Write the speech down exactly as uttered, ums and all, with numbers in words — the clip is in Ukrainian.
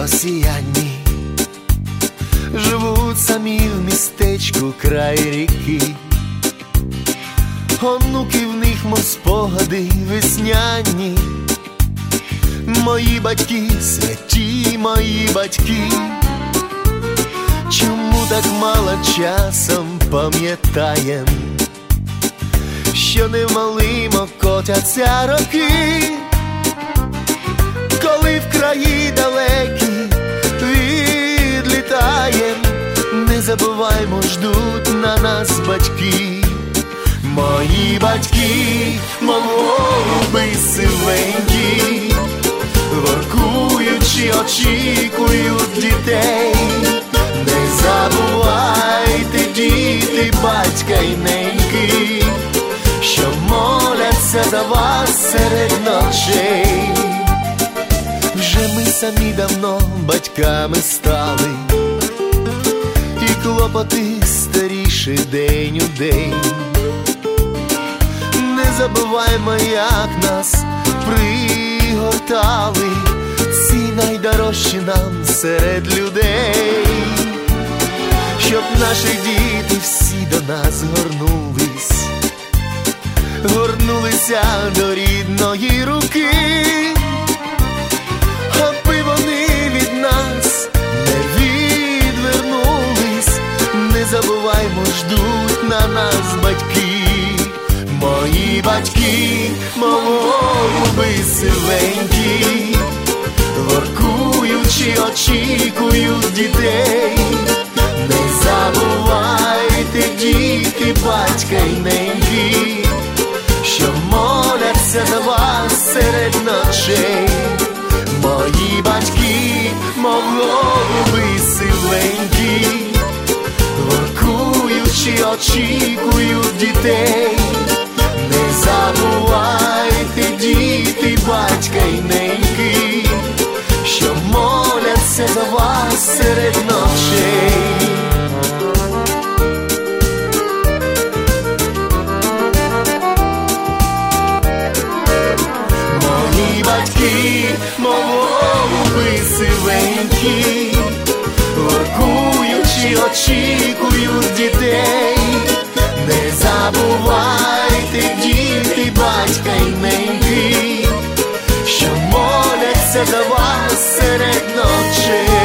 осіянні, живуть самі в містечку край ріки. Онуки в них, мов спогади весняні. Мої батьки, святі мої батьки, чому так мало часом пам'ятаєм, що невмолимо котяться роки, коли в краї далекі відлітаєм. Не забуваймо, ждуть на нас батьки. Мої батьки, мов голуби сивенькі, воркуючи, очікують дітей. Не забувайте, діти, батька й неньки, що моляться за вас серед ночей. Вже ми самі давно батьками стали, і клопоти старіші день у день. Не забуваймо, як нас пригортали ці найдорожчі нам серед людей, щоб наші діти всі до нас горнулись, горнулися до рідної руки, аби вони від нас не відвернулись. Не забуваймо, ждуть на нас батьки. Мої батьки, мов голуби сивенькі, воркуючи, очікують дітей. Не забувайте, діти, батька й неньки, що моляться за вас серед ночей. Мої батьки, мов голуби сивенькі, воркуючи, очікують дітей. Не забувайте, діти, батька й неньки, що моляться за вас серед ночей. Мої батьки, мов голуби сивенькі, воркуючи, очікують дітей. Не забувайте, діти, батька й неньки, що моляться за вас серед ночей.